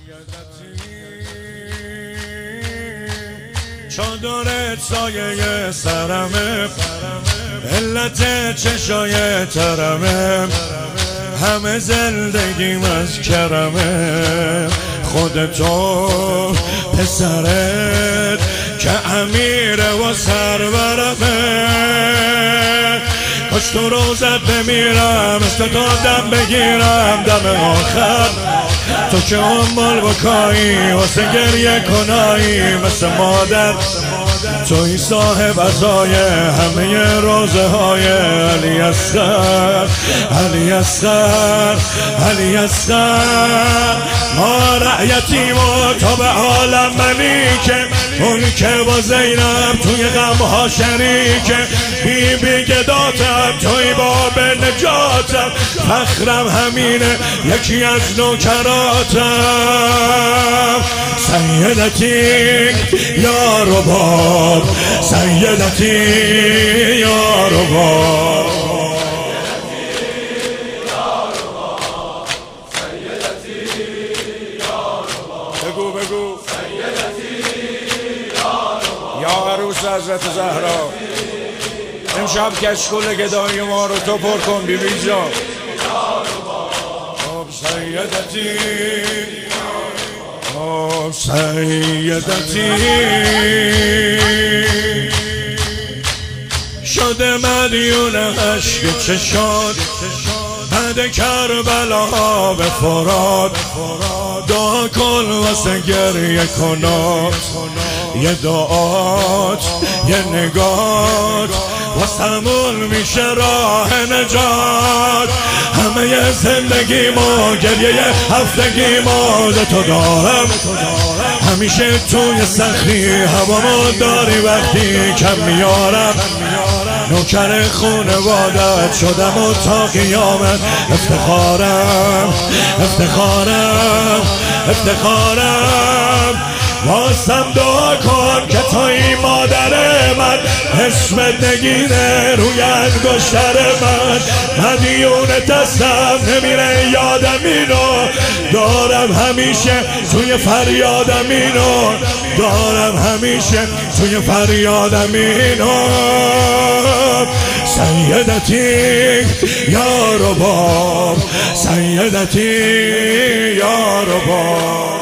چادرت سایه سرمه، علت چشای ترمه، همه زندگیم از کرمه. خودتو پسرت که امیره و سرورمه، کاش تو روزت بمیرم مثل تو دم بگیرم دم آخر. تو که امال بکایی واسه گریه کنایی مثل مادر، توی صاحب عزای همه روزه های علی اصغر، علی اصغر، علی اصغر. ما رعیتیم و تو به عالم ملیکه، اون که با زینب توی غمها شریکه. بی بی گداتم توی باب نجاتم، فخرم همینه یکی از نوکراتم. سیدتی یا رباب، سیدتی یا رباب، بگو بگو یا عروس حضرت زهرا. امشب کشکول گدای ما رو تو پر کن بی بی جان. سیدتی سیدتی شده مدیون عشق چشاد، بعد کربلا به فرات. دعا کن واسه گریه کنات، یه دعات یه نگات واسمون میشه راه نجات. همه زندگی ما گریه هفتگی ما تو دارم، همیشه توی سختی هوامو داری وقتی کم میارم. نوکر خونوادت شدم و تا قیامت افتخارم، افتخارم، افتخارم. واسم دعا کن که توی مادر من اسمت نگیره روی انگشتر من. مدیون دستم نمیره یادم اینو، دارم همیشه توی فریادم اینو، دارم همیشه توی فریادم اینو. سیدتی یا رباب، سیدتی یا رباب.